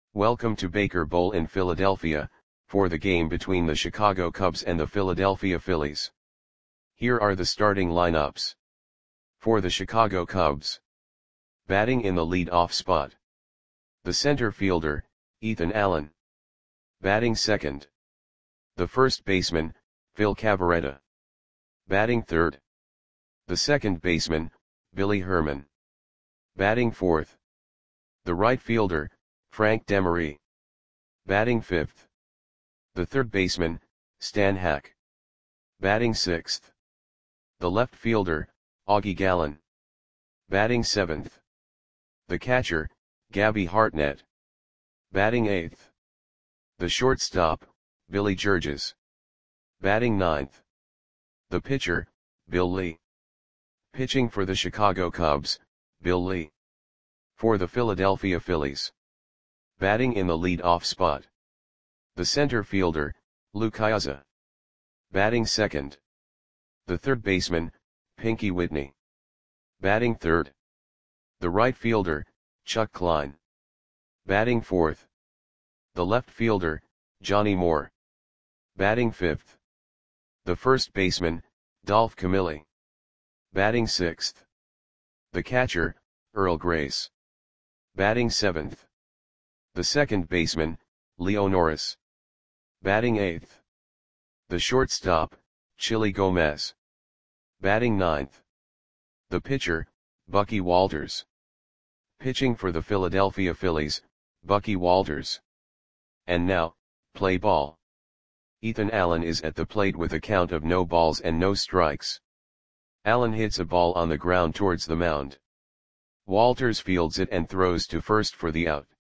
Welcome to Baker Bowl in Philadelphia, for the game between the Chicago Cubs and the Philadelphia Phillies. Here are the starting lineups. For the Chicago Cubs. Batting in the lead-off spot. The center fielder, Ethan Allen. Batting second. The first baseman, Phil Cavarretta. Batting third. The second baseman, Billy Herman. Batting fourth. The right fielder, Frank Demery. Batting fifth. The third baseman, Stan Hack. Batting sixth. The left fielder, Augie Gallen. Batting seventh. The catcher, Gabby Hartnett. Batting eighth. The shortstop, Billy Georges. Batting ninth. The pitcher, Bill Lee. Pitching for the Chicago Cubs, Bill Lee. For the Philadelphia Phillies. Batting in the lead-off spot. The center fielder, Lou Ciosa. Batting second. The third baseman, Pinky Whitney. Batting third. The right fielder, Chuck Klein. Batting fourth. The left fielder, Johnny Moore. Batting fifth. The first baseman, Dolph Camilli. Batting sixth. The catcher, Earl Grace. Batting seventh. The second baseman, Leo Norris. Batting eighth. The shortstop, Chili Gomez. Batting ninth. The pitcher, Bucky Walters. Pitching for the Philadelphia Phillies, Bucky Walters. And now, play ball. Ethan Allen is at the plate with a count of no balls and no strikes. Allen hits a ball on the ground towards the mound. Walters fields it and throws to first for the out.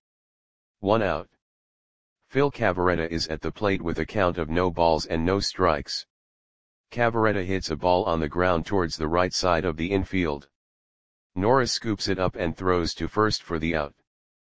1 out. Phil Cavarretta is at the plate with a count of no balls and no strikes. Cavarretta hits a ball on the ground towards the right side of the infield. Norris scoops it up and throws to first for the out.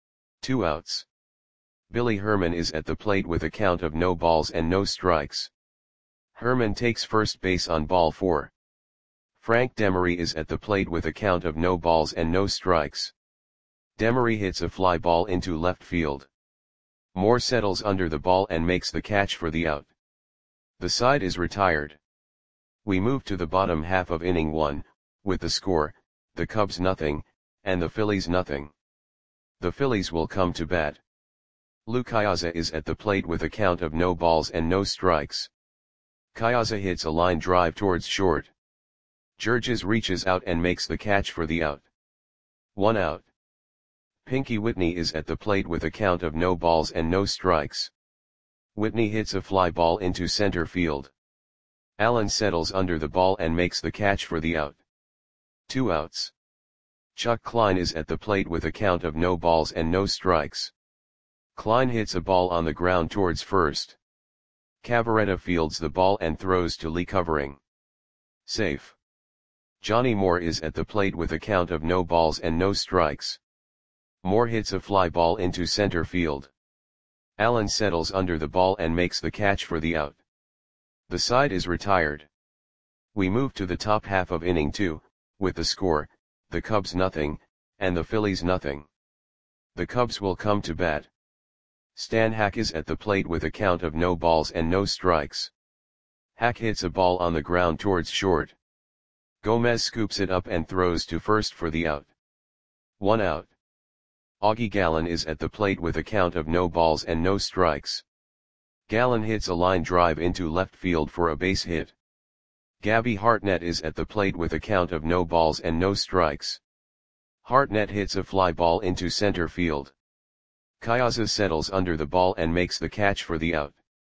2 outs. Billy Herman is at the plate with a count of no balls and no strikes. Herman takes first base on ball 4. Frank Demery is at the plate with a count of no balls and no strikes. Demery hits a fly ball into left field. Moore settles under the ball and makes the catch for the out. The side is retired. We move to the bottom half of inning 1, with the score, the Cubs nothing, and the Phillies nothing. The Phillies will come to bat. Lou Ciosa is at the plate with a count of no balls and no strikes. Ciosa hits a line drive towards short. Georges reaches out and makes the catch for the out. 1 out. Pinky Whitney is at the plate with a count of no balls and no strikes. Whitney hits a fly ball into center field. Allen settles under the ball and makes the catch for the out. 2 outs. Chuck Klein is at the plate with a count of no balls and no strikes. Klein hits a ball on the ground towards first. Cavarretta fields the ball and throws to Lee covering. Safe. Johnny Moore is at the plate with a count of no balls and no strikes. Moore hits a fly ball into center field. Allen settles under the ball and makes the catch for the out. The side is retired. We move to the top half of inning 2, with the score, the Cubs nothing, and the Phillies nothing. The Cubs will come to bat. Stan Hack is at the plate with a count of no balls and no strikes. Hack hits a ball on the ground towards short. Gomez scoops it up and throws to first for the out. 1 out. Augie Gallen is at the plate with a count of no balls and no strikes. Gallen hits a line drive into left field for a base hit. Gabby Hartnett is at the plate with a count of no balls and no strikes. Hartnett hits a fly ball into center field. Ciosa settles under the ball and makes the catch for the out.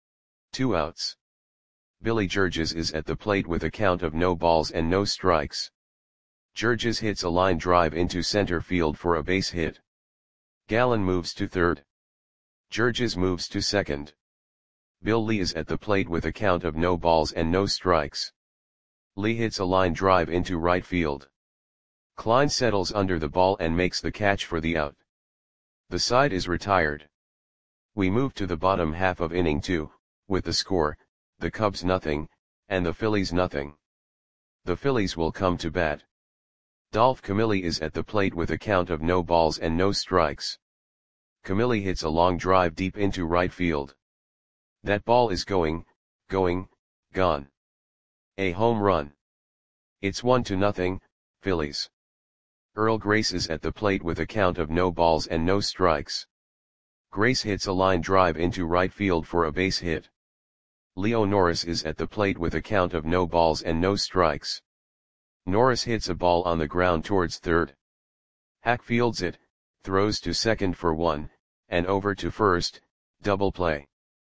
2 outs. Billy Georges is at the plate with a count of no balls and no strikes. Georges hits a line drive into center field for a base hit. Gallen moves to third. Georges moves to second. Bill Lee is at the plate with a count of no balls and no strikes. Lee hits a line drive into right field. Klein settles under the ball and makes the catch for the out. The side is retired. We move to the bottom half of inning 2, with the score, the Cubs nothing, and the Phillies nothing. The Phillies will come to bat. Dolph Camilli is at the plate with a count of no balls and no strikes. Camille hits a long drive deep into right field. That ball is gone. A home run. It's 1-0, Phillies. Earl Grace is at the plate with a count of no balls and no strikes. Grace hits a line drive into right field for a base hit. Leo Norris is at the plate with a count of no balls and no strikes. Norris hits a ball on the ground towards third. Hack fields it, throws to second for 1, and over to first, double play.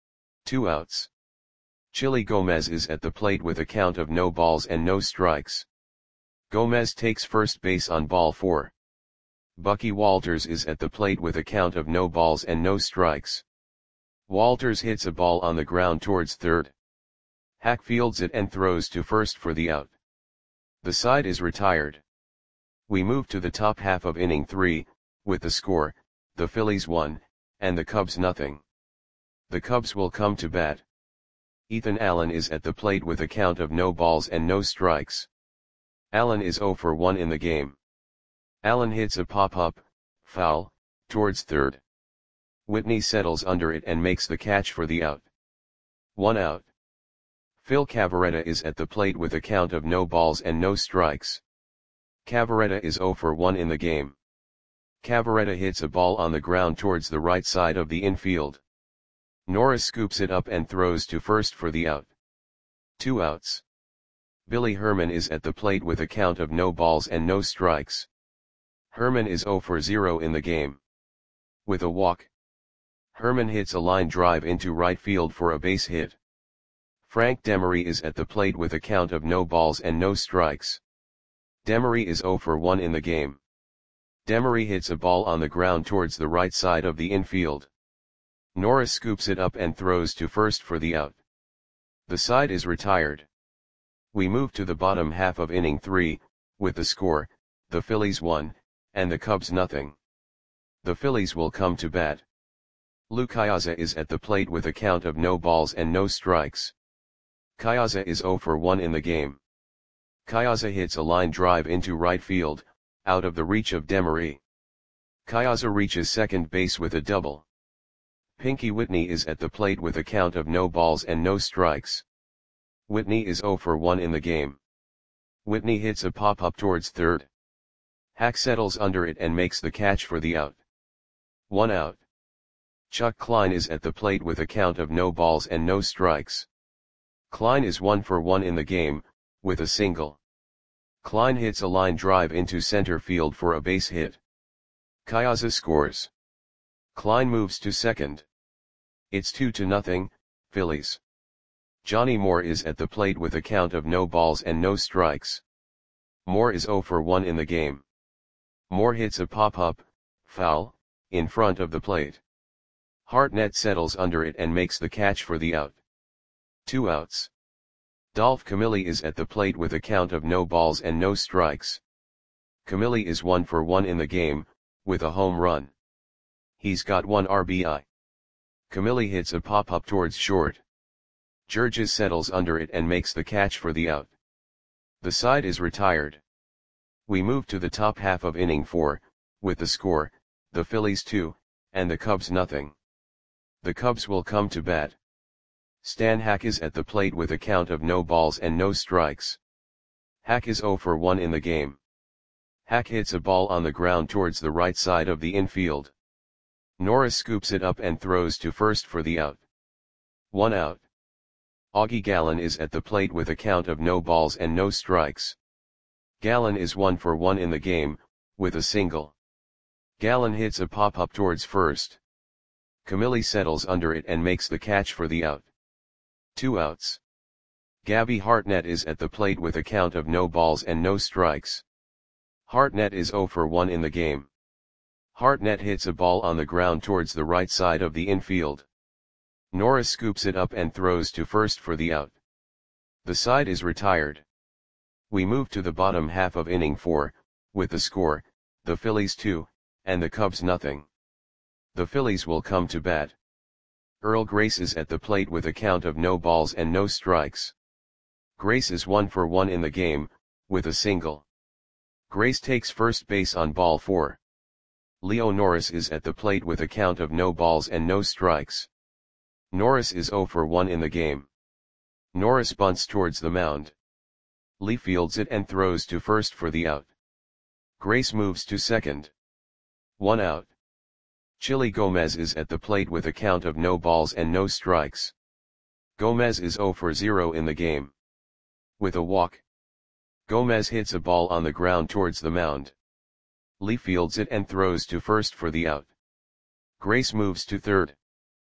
2 outs. Chili Gomez is at the plate with a count of no balls and no strikes. Gomez takes first base on ball 4. Bucky Walters is at the plate with a count of no balls and no strikes. Walters hits a ball on the ground towards third. Hack fields it and throws to first for the out. The side is retired. We move to the top half of inning 3, with the score, the Phillies 1, and the Cubs nothing. The Cubs will come to bat. Ethan Allen is at the plate with a count of no balls and no strikes. Allen is 0 for 1 in the game. Allen hits a pop-up, foul, towards third. Whitney settles under it and makes the catch for the out. 1 out. Phil Cavarretta is at the plate with a count of no balls and no strikes. Cavarretta is 0 for 1 in the game. Cavarretta hits a ball on the ground towards the right side of the infield. Norris scoops it up and throws to first for the out. 2 outs. Billy Herman is at the plate with a count of no balls and no strikes. Herman is 0 for 0 in the game. With a walk, Herman hits a line drive into right field for a base hit. Frank Demery is at the plate with a count of no balls and no strikes. Demery is 0 for 1 in the game. Demery hits a ball on the ground towards the right side of the infield. Norris scoops it up and throws to first for the out. The side is retired. We move to the bottom half of inning 3, with the score, the Phillies 1, and the Cubs nothing. The Phillies will come to bat. Lou Cayaza is at the plate with a count of no balls and no strikes. Cayaza is 0 for 1 in the game. Cayaza hits a line drive into right field, out of the reach of Demery. Cayaza reaches second base with a double. Pinky Whitney is at the plate with a count of no balls and no strikes. Whitney is 0 for 1 in the game. Whitney hits a pop-up towards third. Hack settles under it and makes the catch for the out. 1 out. Chuck Klein is at the plate with a count of no balls and no strikes. Klein is 1 for 1 in the game, with a single. Klein hits a line drive into center field for a base hit. Cayaza scores. Klein moves to second. It's 2-0, Phillies. Johnny Moore is at the plate with a count of no balls and no strikes. Moore is 0 for 1 in the game. Moore hits a pop-up, foul, in front of the plate. Hartnett settles under it and makes the catch for the out. 2 outs. Dolph Camilli is at the plate with a count of no balls and no strikes. Camilli is 1 for 1 in the game, with a home run. He's got 1 RBI. Camilli hits a pop-up towards short. Georges settles under it and makes the catch for the out. The side is retired. We move to the top half of inning 4, with the score, the Phillies 2, and the Cubs nothing. The Cubs will come to bat. Stan Hack is at the plate with a count of no balls and no strikes. Hack is 0 for 1 in the game. Hack hits a ball on the ground towards the right side of the infield. Norris scoops it up and throws to first for the out. 1 out. Augie Gallen is at the plate with a count of no balls and no strikes. Gallen is 1 for 1 in the game, with a single. Gallen hits a pop-up towards first. Camilli settles under it and makes the catch for the out. 2 outs. Gabby Hartnett is at the plate with a count of no balls and no strikes. Hartnett is 0 for 1 in the game. Hartnett hits a ball on the ground towards the right side of the infield. Norris scoops it up and throws to first for the out. The side is retired. We move to the bottom half of inning 4, with the score, the Phillies 2, and the Cubs nothing. The Phillies will come to bat. Earl Grace is at the plate with a count of no balls and no strikes. Grace is 1 for 1 in the game, with a single. Grace takes first base on ball 4. Leo Norris is at the plate with a count of no balls and no strikes. Norris is 0 for 1 in the game. Norris bunts towards the mound. Lee fields it and throws to first for the out. Grace moves to second. 1 out. Chili Gomez is at the plate with a count of no balls and no strikes. Gomez is 0 for 0 in the game. With a walk, Gomez hits a ball on the ground towards the mound. Lee fields it and throws to first for the out. Grace moves to third.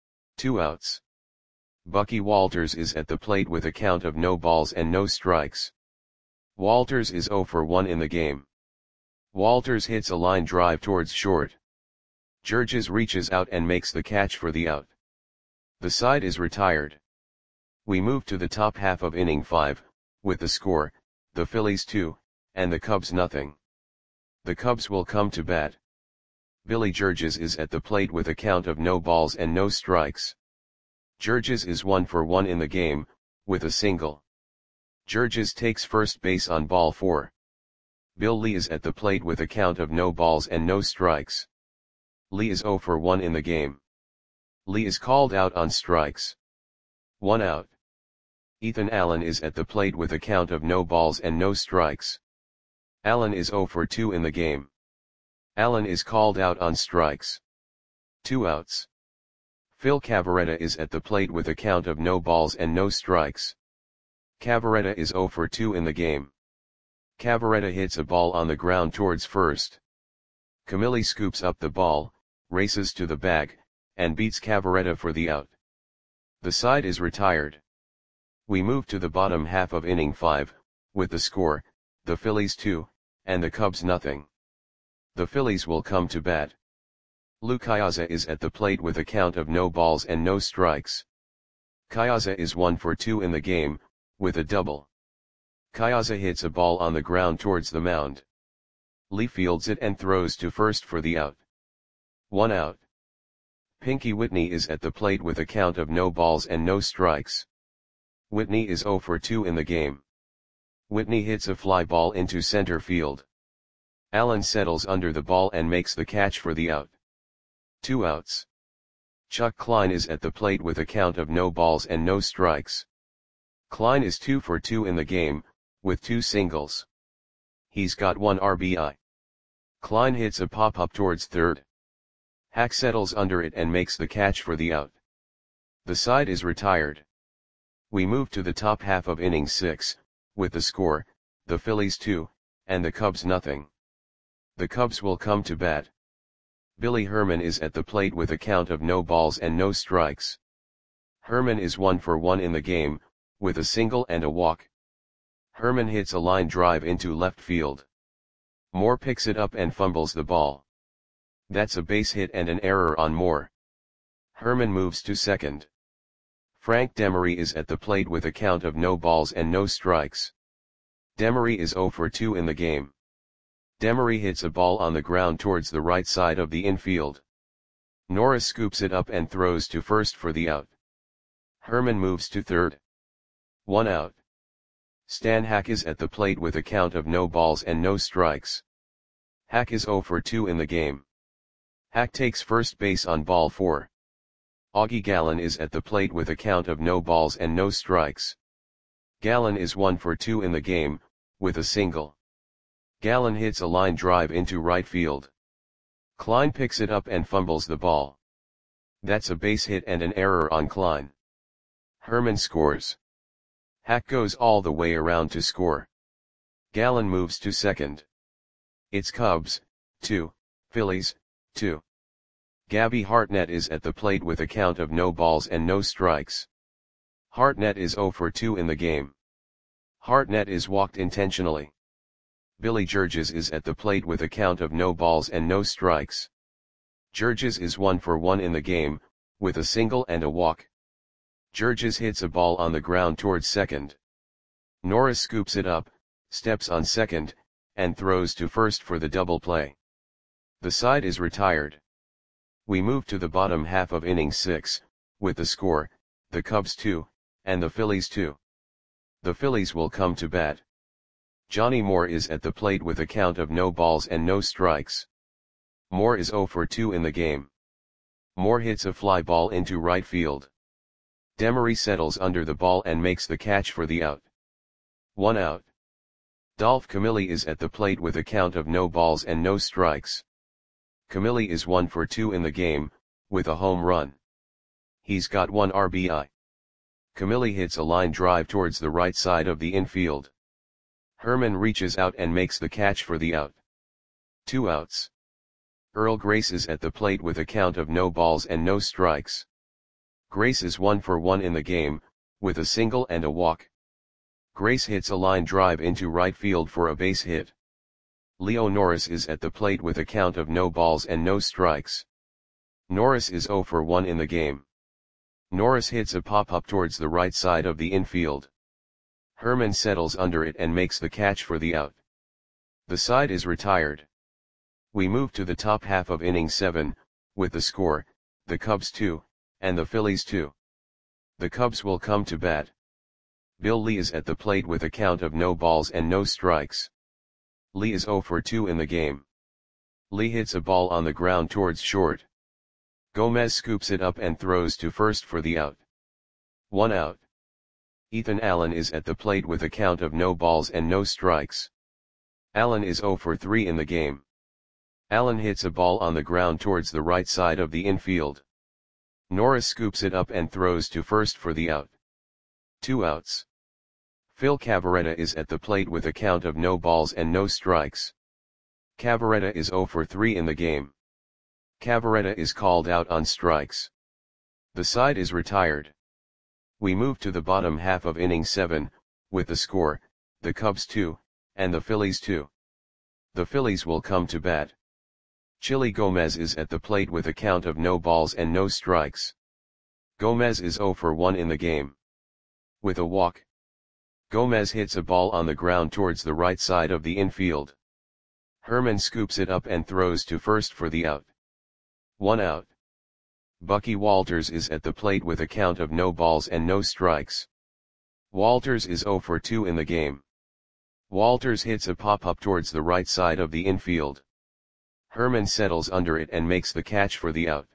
2 outs. Bucky Walters is at the plate with a count of no balls and no strikes. Walters is 0 for 1 in the game. Walters hits a line drive towards short. Georges reaches out and makes the catch for the out. The side is retired. We move to the top half of inning 5, with the score, the Phillies 2, and the Cubs nothing. The Cubs will come to bat. Billy Georges is at the plate with a count of no balls and no strikes. Georges is 1 for 1 in the game, with a single. Georges takes first base on ball 4. Bill Lee is at the plate with a count of no balls and no strikes. Lee is 0 for 1 in the game. Lee is called out on strikes. 1 out. Ethan Allen is at the plate with a count of no balls and no strikes. Allen is 0 for 2 in the game. Allen is called out on strikes. 2 outs. Phil Cavarretta is at the plate with a count of no balls and no strikes. Cavarretta is 0 for 2 in the game. Cavarretta hits a ball on the ground towards first. Camilli scoops up the ball, races to the bag, and beats Cavarretta for the out. The side is retired. We move to the bottom half of inning 5, with the score, the Phillies 2, and the Cubs nothing. The Phillies will come to bat. Lou Cayaza is at the plate with a count of no balls and no strikes. Cayaza is 1 for 2 in the game, with a double. Cayaza hits a ball on the ground towards the mound. Lee fields it and throws to first for the out. 1 out. Pinky Whitney is at the plate with a count of no balls and no strikes. Whitney is 0 for 2 in the game. Whitney hits a fly ball into center field. Allen settles under the ball and makes the catch for the out. 2 outs. Chuck Klein is at the plate with a count of no balls and no strikes. Klein is 2 for 2 in the game, with 2 singles. He's got 1 RBI. Klein hits a pop-up towards third. Hack settles under it and makes the catch for the out. The side is retired. We move to the top half of inning 6, with the score, the Phillies 2, and the Cubs nothing. The Cubs will come to bat. Billy Herman is at the plate with a count of no balls and no strikes. Herman is 1 for 1 in the game, with a single and a walk. Herman hits a line drive into left field. Moore picks it up and fumbles the ball. That's a base hit and an error on Moore. Herman moves to second. Frank Demery is at the plate with a count of no balls and no strikes. Demery is 0 for 2 in the game. Demery hits a ball on the ground towards the right side of the infield. Norris scoops it up and throws to first for the out. Herman moves to third. 1 out. Stan Hack is at the plate with a count of no balls and no strikes. Hack is 0 for 2 in the game. Hack takes first base on ball 4. Augie Gallen is at the plate with a count of no balls and no strikes. Gallen is 1 for 2 in the game, with a single. Gallen hits a line drive into right field. Klein picks it up and fumbles the ball. That's a base hit and an error on Klein. Herman scores. Hack goes all the way around to score. Gallen moves to second. It's Cubs, 2, Phillies, 2. Gabby Hartnett is at the plate with a count of no balls and no strikes. Hartnett is 0 for 2 in the game. Hartnett is walked intentionally. Billy Georges is at the plate with a count of no balls and no strikes. Georges is 1 for 1 in the game, with a single and a walk. Georges hits a ball on the ground towards second. Norris scoops it up, steps on second, and throws to first for the double play. The side is retired. We move to the bottom half of inning 6, with the score, the Cubs 2, and the Phillies 2. The Phillies will come to bat. Johnny Moore is at the plate with a count of no balls and no strikes. Moore is 0 for 2 in the game. Moore hits a fly ball into right field. Demery settles under the ball and makes the catch for the out. 1 out. Dolph Camilli is at the plate with a count of no balls and no strikes. Camilli is 1 for 2 in the game, with a home run. He's got 1 RBI. Camilli hits a line drive towards the right side of the infield. Herman reaches out and makes the catch for the out. 2 outs. Earl Grace is at the plate with a count of no balls and no strikes. Grace is 1 for 1 in the game, with a single and a walk. Grace hits a line drive into right field for a base hit. Leo Norris is at the plate with a count of no balls and no strikes. Norris is 0 for 1 in the game. Norris hits a pop-up towards the right side of the infield. Herman settles under it and makes the catch for the out. The side is retired. We move to the top half of inning 7, with the score, the Cubs 2, and the Phillies 2. The Cubs will come to bat. Bill Lee is at the plate with a count of no balls and no strikes. Lee is 0 for 2 in the game. Lee hits a ball on the ground towards short. Gomez scoops it up and throws to first for the out. 1 out. Ethan Allen is at the plate with a count of no balls and no strikes. Allen is 0 for 3 in the game. Allen hits a ball on the ground towards the right side of the infield. Norris scoops it up and throws to first for the out. 2 outs. Phil Cavarretta is at the plate with a count of no balls and no strikes. Cavarretta is 0 for 3 in the game. Cavarretta is called out on strikes. The side is retired. We move to the bottom half of inning 7, with the score, the Cubs 2, and the Phillies 2. The Phillies will come to bat. Chili Gomez is at the plate with a count of no balls and no strikes. Gomez is 0 for 1 in the game. With a walk. Gomez hits a ball on the ground towards the right side of the infield. Herman scoops it up and throws to first for the out. 1 out. Bucky Walters is at the plate with a count of no balls and no strikes. Walters is 0 for 2 in the game. Walters hits a pop-up towards the right side of the infield. Herman settles under it and makes the catch for the out.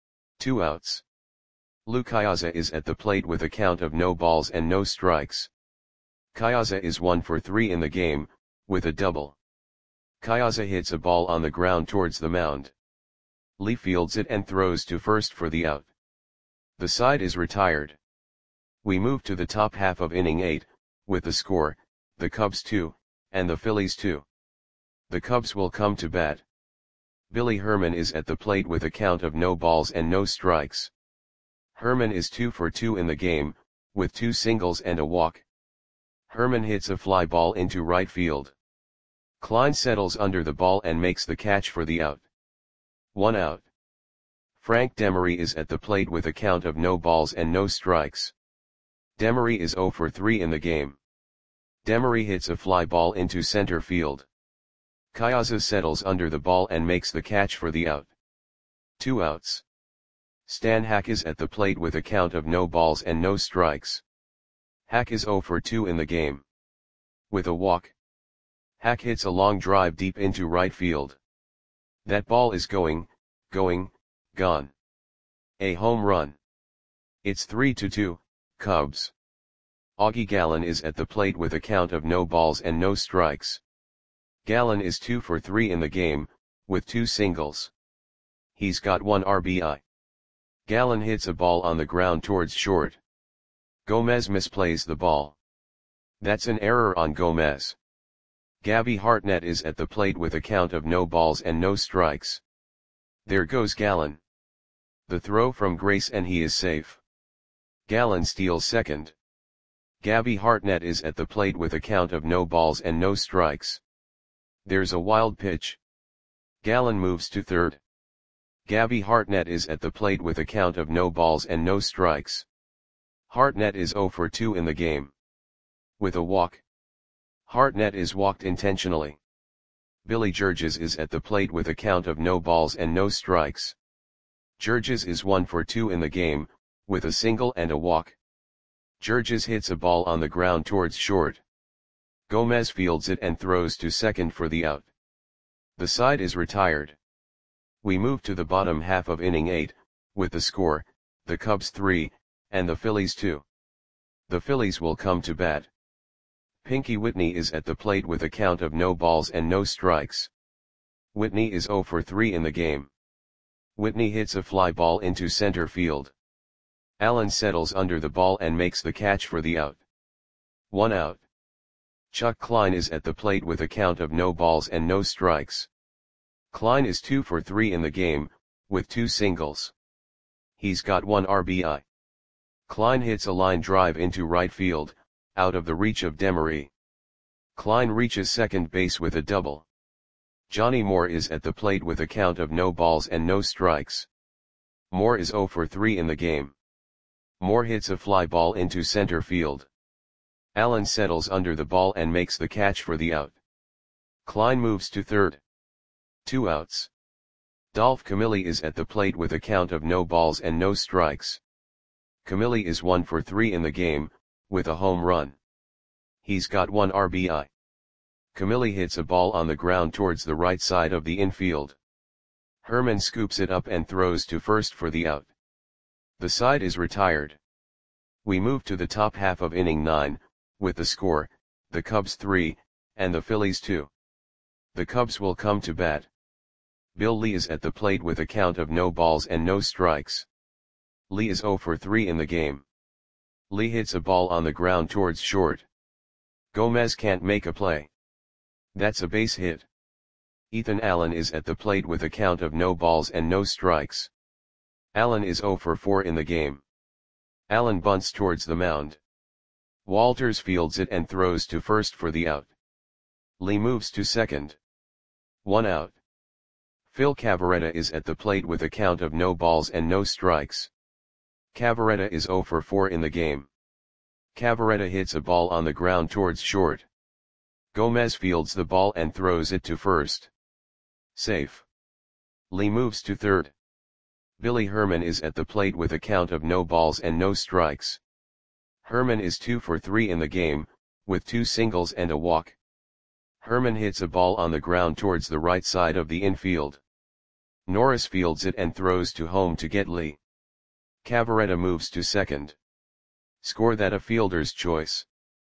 2 outs. Lou Cayaza is at the plate with a count of no balls and no strikes. Cayaza is 1 for 3 in the game, with a double. Cayaza hits a ball on the ground towards the mound. Lee fields it and throws to first for the out. The side is retired. We move to the top half of inning 8, with the score, the Cubs 2, and the Phillies 2. The Cubs will come to bat. Billy Herman is at the plate with a count of no balls and no strikes. Herman is 2 for 2 in the game, with 2 singles and a walk. Herman hits a fly ball into right field. Klein settles under the ball and makes the catch for the out. 1 out. Frank Demery is at the plate with a count of no balls and no strikes. Demery is 0 for 3 in the game. Demery hits a fly ball into center field. Cayaza settles under the ball and makes the catch for the out. 2 outs. Stan Hack is at the plate with a count of no balls and no strikes. Hack is 0 for 2 in the game. With a walk. Hack hits a long drive deep into right field. That ball is going, gone. A home run. It's 3-2, Cubs. Augie Gallen is at the plate with a count of no balls and no strikes. Gallen is 2 for 3 in the game, with 2 singles. He's got 1 RBI. Gallen hits a ball on the ground towards short. Gomez misplays the ball. That's an error on Gomez. Gabby Hartnett is at the plate with a count of no balls and no strikes. There goes Gallen. The throw from Grace and he is safe. Gallen steals second. Gabby Hartnett is at the plate with a count of no balls and no strikes. There's a wild pitch. Gallen moves to third. Gabby Hartnett is at the plate with a count of no balls and no strikes. Hartnett is 0 for 2 in the game. With a walk. Hartnett is walked intentionally. Billy Georges is at the plate with a count of no balls and no strikes. Georges is 1 for 2 in the game, with a single and a walk. Georges hits a ball on the ground towards short. Gomez fields it and throws to second for the out. The side is retired. We move to the bottom half of inning 8, with the score, the Cubs 3, and the Phillies 2. The Phillies will come to bat. Pinky Whitney is at the plate with a count of no balls and no strikes. Whitney is 0 for 3 in the game. Whitney hits a fly ball into center field. Allen settles under the ball and makes the catch for the out. 1 out. Chuck Klein is at the plate with a count of no balls and no strikes. Klein is 2 for 3 in the game, with 2 singles. He's got 1 RBI. Klein hits a line drive into right field, out of the reach of Demery. Klein reaches second base with a double. Johnny Moore is at the plate with a count of no balls and no strikes. Moore is 0 for 3 in the game. Moore hits a fly ball into center field. Allen settles under the ball and makes the catch for the out. Klein moves to third. 2 outs. Dolph Camilli is at the plate with a count of no balls and no strikes. Camilli is 1 for 3 in the game, with a home run. He's got 1 RBI. Camilli hits a ball on the ground towards the right side of the infield. Herman scoops it up and throws to first for the out. The side is retired. We move to the top half of inning 9, with the score, the Cubs 3, and the Phillies 2. The Cubs will come to bat. Bill Lee is at the plate with a count of no balls and no strikes. Lee is 0 for 3 in the game. Lee hits a ball on the ground towards short. Gomez can't make a play. That's a base hit. Ethan Allen is at the plate with a count of no balls and no strikes. Allen is 0 for 4 in the game. Allen bunts towards the mound. Walters fields it and throws to first for the out. Lee moves to second. 1 out. Phil Cavarretta is at the plate with a count of no balls and no strikes. Cavarretta is 0 for 4 in the game. Cavarretta hits a ball on the ground towards short. Gomez fields the ball and throws it to first. Safe. Lee moves to third. Billy Herman is at the plate with a count of no balls and no strikes. Herman is 2 for 3 in the game, with 2 singles and a walk. Herman hits a ball on the ground towards the right side of the infield. Norris fields it and throws to home to get Lee. Cavarretta moves to second. Score that a fielder's choice.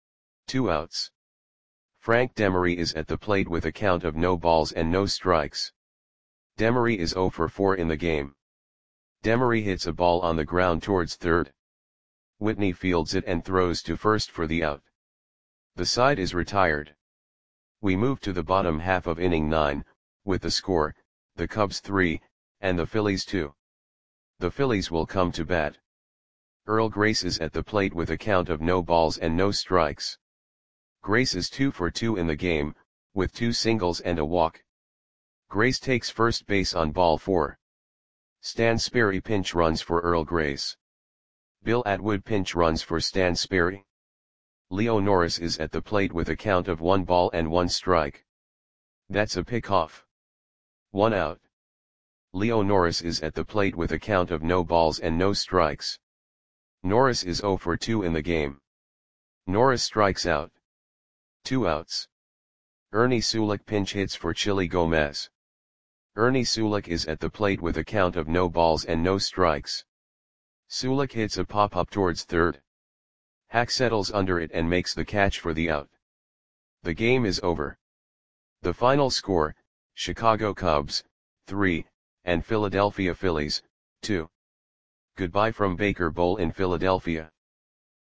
2 outs. Frank Demery is at the plate with a count of no balls and no strikes. Demery is 0 for 4 in the game. Demery hits a ball on the ground towards third. Whitney fields it and throws to first for the out. The side is retired. We move to the bottom half of inning 9, with the score, the Cubs 3, and the Phillies 2. The Phillies will come to bat. Earl Grace is at the plate with a count of no balls and no strikes. Grace is 2 for 2 in the game, with 2 singles and a walk. Grace takes first base on ball 4. Stan Sperry pinch runs for Earl Grace. Bill Atwood pinch runs for Stan Sperry. Leo Norris is at the plate with a count of 1 ball and 1 strike. That's a pickoff. 1 out. Leo Norris is at the plate with a count of no balls and no strikes. Norris is 0 for 2 in the game. Norris strikes out. 2 outs. Ernie Sulik pinch hits for Chili Gomez. Ernie Sulik is at the plate with a count of no balls and no strikes. Sulik hits a pop-up towards third. Hack settles under it and makes the catch for the out. The game is over. The final score, Chicago Cubs, 3, and Philadelphia Phillies, 2. Goodbye from Baker Bowl in Philadelphia.